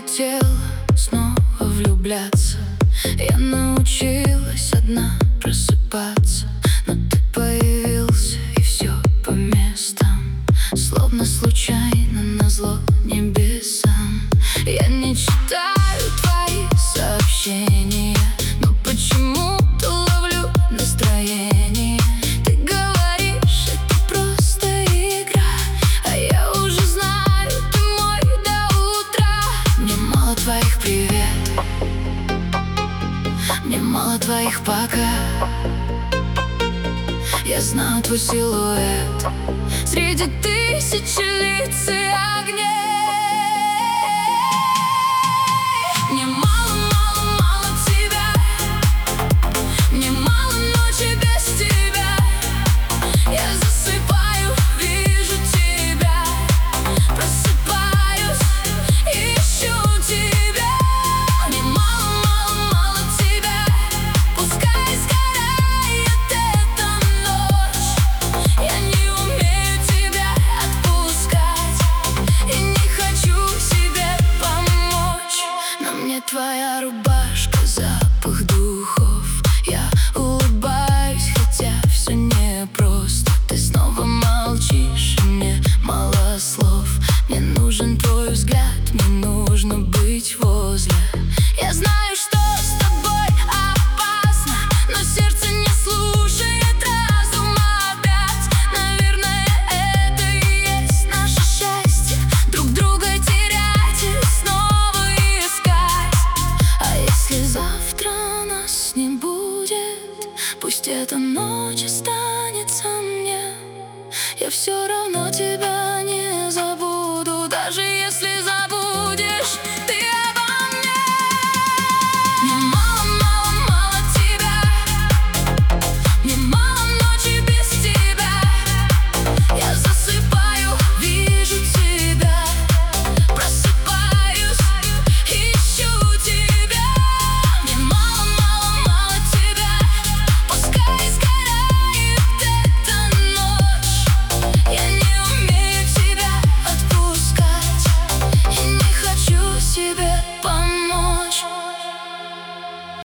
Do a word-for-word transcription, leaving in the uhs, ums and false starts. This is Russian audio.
хотела снова влюбляться. Я научилась одна просыпаться, но ты появился, и все по местам, словно случайно назло небесам. Я не читаю твои сообщения, но почему-то ловлю настроение. Ты говоришь, это просто игра, а я уже знаю, ты мой до утра. Мне мало твоих привет, мне мало твоих пока. Я знаю твой силуэт среди тысячи лиц и огней. Мне мало, мало, мало тебя, мне мало ночи без тебя. Я засыпаю, вижу тебя, просыпаюсь, ищу тебя. Мне мало, мало, мало тебя, пускай сгорает эта ночь. Я не умею тебя отпускать и не хочу себе помочь, но мне твоя рубашка, запах духов. Я улыбаюсь, хотя все непросто. Ты снова молчишь, и мне мало слов. Мне нужен твой взгляд, мне нужно быть возле. Я знаю, что с тобой опасно, но сердце не слушает разум опять. Наверное, это и есть наше счастье, друг друга терять и снова искать. А если завтра нас не будет, пусть эта ночь останется мне. Я все равно тебя не забуду.